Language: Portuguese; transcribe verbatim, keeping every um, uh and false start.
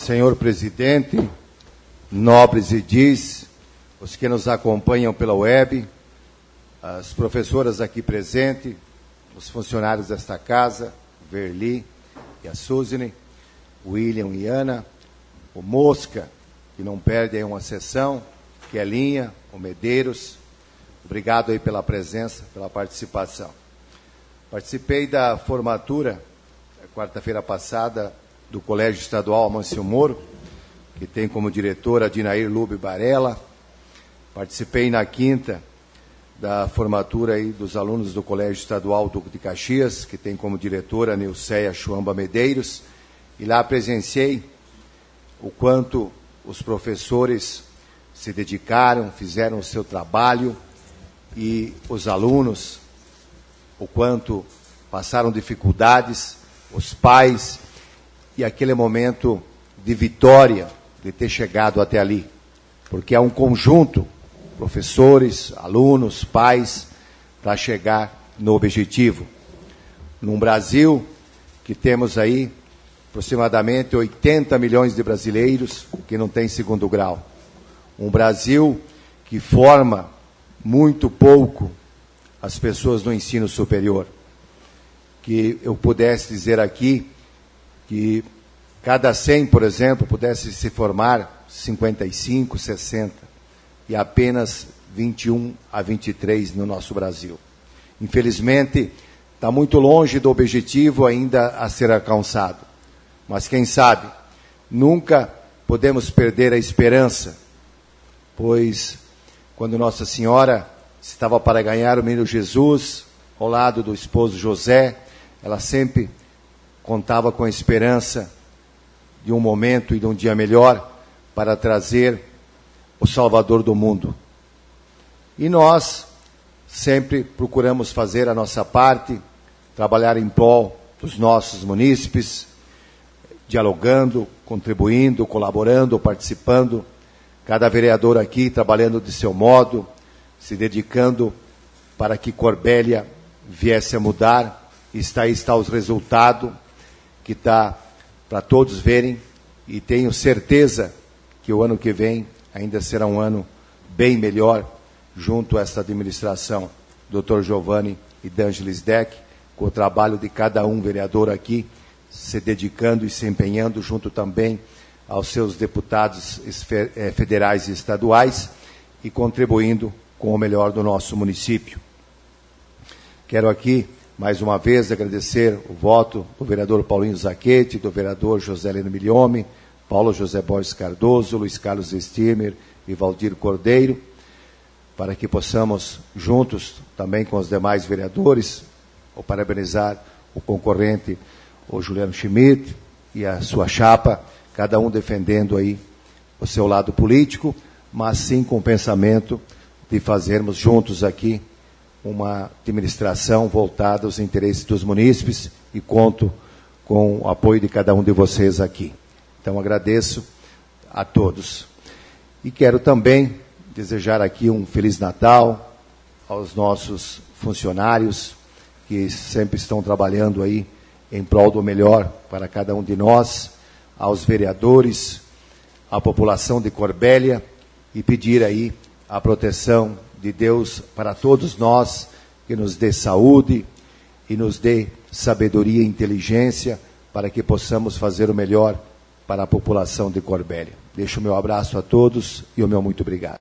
Senhor presidente, nobres edis, os que nos acompanham pela web, as professoras aqui presentes, os funcionários desta casa, o Verli e a Suzine, o William e Ana, o Mosca, que não perde aí uma sessão, que é Linha, o Medeiros. Obrigado aí pela presença, pela participação. Participei da formatura, quarta-feira passada, do Colégio Estadual Amâncio Moro, que tem como diretora Dinair Lube Barella. Participei na quinta da formatura aí dos alunos do Colégio Estadual Duque de Caxias, que tem como diretora Nilceia Chuamba Medeiros, e lá presenciei o quanto os professores se dedicaram, fizeram o seu trabalho, e os alunos, o quanto passaram dificuldades, os pais, e aquele momento de vitória de ter chegado até ali, porque é um conjunto, professores, alunos, pais, para chegar no objetivo. Num Brasil que temos aí aproximadamente oitenta milhões de brasileiros que não têm segundo grau. Um Brasil que forma muito pouco as pessoas no ensino superior. Que eu pudesse dizer aqui que cada cem, por exemplo, pudesse se formar cinquenta e cinco, sessenta, e apenas vinte e um a vinte e três no nosso Brasil. Infelizmente, está muito longe do objetivo ainda a ser alcançado. Mas quem sabe, nunca podemos perder a esperança, pois quando Nossa Senhora estava para ganhar o menino Jesus, ao lado do esposo José, ela sempre contava com a esperança de um momento e de um dia melhor para trazer o Salvador do mundo. E nós sempre procuramos fazer a nossa parte, trabalhar em prol dos nossos munícipes, dialogando, contribuindo, colaborando, participando, cada vereador aqui trabalhando de seu modo, se dedicando para que Corbélia viesse a mudar. E está aí está os resultados, que está para todos verem, e tenho certeza que o ano que vem ainda será um ano bem melhor, junto a esta administração, doutor Giovanni e D'Angelis Deck, com o trabalho de cada um vereador aqui, se dedicando e se empenhando, junto também aos seus deputados federais e estaduais, e contribuindo com o melhor do nosso município. Quero aqui, mais uma vez, agradecer o voto do vereador Paulinho Zacchetti, do vereador José Leno Miliome, Paulo José Borges Cardoso, Luiz Carlos Stirmer e Valdir Cordeiro, para que possamos, juntos, também com os demais vereadores, ou parabenizar o concorrente, o Juliano Schmidt, e a sua chapa, cada um defendendo aí o seu lado político, mas sim com o pensamento de fazermos juntos aqui uma administração voltada aos interesses dos munícipes, e conto com o apoio de cada um de vocês aqui. Então, agradeço a todos. E quero também desejar aqui um Feliz Natal aos nossos funcionários, que sempre estão trabalhando aí em prol do melhor para cada um de nós, aos vereadores, à população de Corbélia, e pedir aí a proteção de Deus para todos nós, que nos dê saúde e nos dê sabedoria e inteligência para que possamos fazer o melhor para a população de Corbélia. Deixo o meu abraço a todos e o meu muito obrigado.